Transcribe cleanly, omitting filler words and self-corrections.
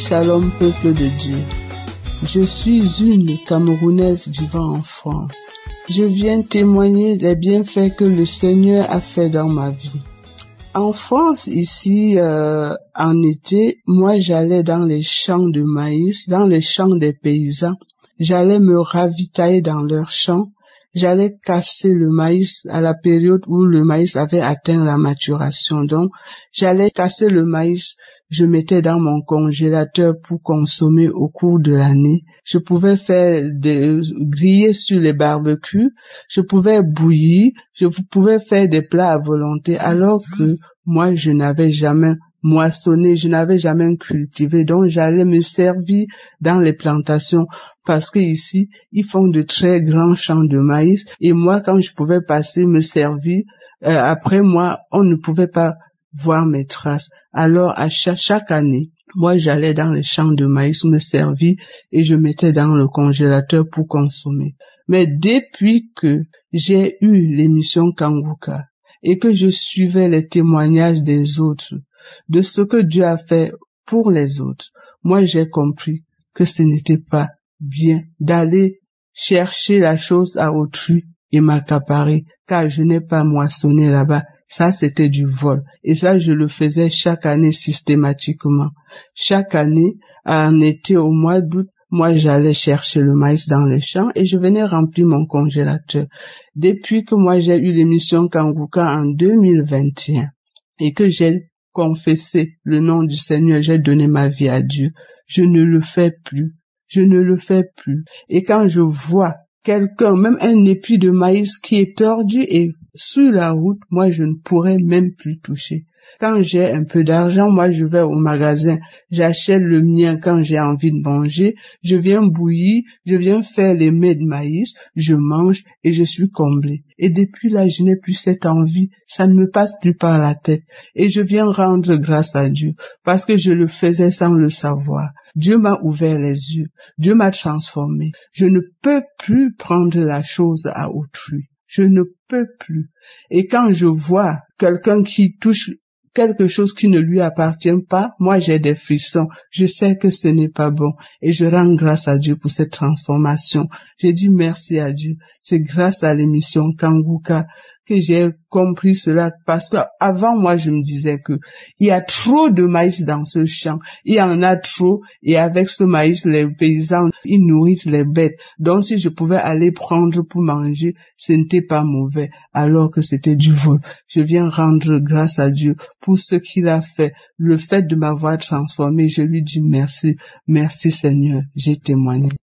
Shalom, peuple de Dieu. Je suis une Camerounaise vivant en France. Je viens témoigner des bienfaits que le Seigneur a fait dans ma vie. En France, ici, en été, moi j'allais dans les champs de maïs, dans les champs des paysans. J'allais me ravitailler dans leurs champs. J'allais casser le maïs à la période où le maïs avait atteint la maturation. Donc, j'allais casser le maïs. Je mettais dans mon congélateur pour consommer au cours de l'année. Je pouvais griller sur les barbecues. Je pouvais bouillir. Je pouvais faire des plats à volonté. Alors que moi, je n'avais jamais moissonné, je n'avais jamais cultivé. Donc, j'allais me servir dans les plantations parce que ici, ils font de très grands champs de maïs. Et moi, quand je pouvais passer, me servir, après moi, on ne pouvait pas voir mes traces. Alors, à chaque année, moi, j'allais dans les champs de maïs me servir et je mettais dans le congélateur pour consommer. Mais depuis que j'ai eu l'émission Kangouka et que je suivais les témoignages des autres, de ce que Dieu a fait pour les autres, moi, j'ai compris que ce n'était pas bien d'aller chercher la chose à autrui et m'accaparer, car je n'ai pas moissonné là-bas. Ça, c'était du vol. Et ça, je le faisais chaque année systématiquement. Chaque année, en été, au mois d'août, moi, j'allais chercher le maïs dans les champs et je venais remplir mon congélateur. Depuis que moi, j'ai eu l'émission Kangouka en 2021 et que j'ai confessé le nom du Seigneur, j'ai donné ma vie à Dieu, je ne le fais plus. Je ne le fais plus. Et quand je vois quelqu'un, même un épi de maïs qui est tordu et sur la route, moi, je ne pourrais même plus toucher. Quand j'ai un peu d'argent, moi, je vais au magasin, j'achète le mien quand j'ai envie de manger, je viens bouillir, je viens faire les mets de maïs, je mange et je suis comblé. Et depuis là, je n'ai plus cette envie, ça ne me passe plus par la tête. Et je viens rendre grâce à Dieu parce que je le faisais sans le savoir. Dieu m'a ouvert les yeux, Dieu m'a transformé. Je ne peux plus prendre la chose à autrui. Je ne peux plus. Et quand je vois quelqu'un qui touche quelque chose qui ne lui appartient pas, moi j'ai des frissons. Je sais que ce n'est pas bon. Et je rends grâce à Dieu pour cette transformation. J'ai dit merci à Dieu. C'est grâce à l'émission Kangouka que j'ai compris cela, parce que avant moi je me disais que il y a trop de maïs dans ce champ, il y en a trop, et avec ce maïs les paysans ils nourrissent les bêtes, donc si je pouvais aller prendre pour manger, ce n'était pas mauvais, alors que c'était du vol. Je viens rendre grâce à Dieu pour ce qu'il a fait, le fait de m'avoir transformé. Je lui dis merci, merci Seigneur, j'ai témoigné.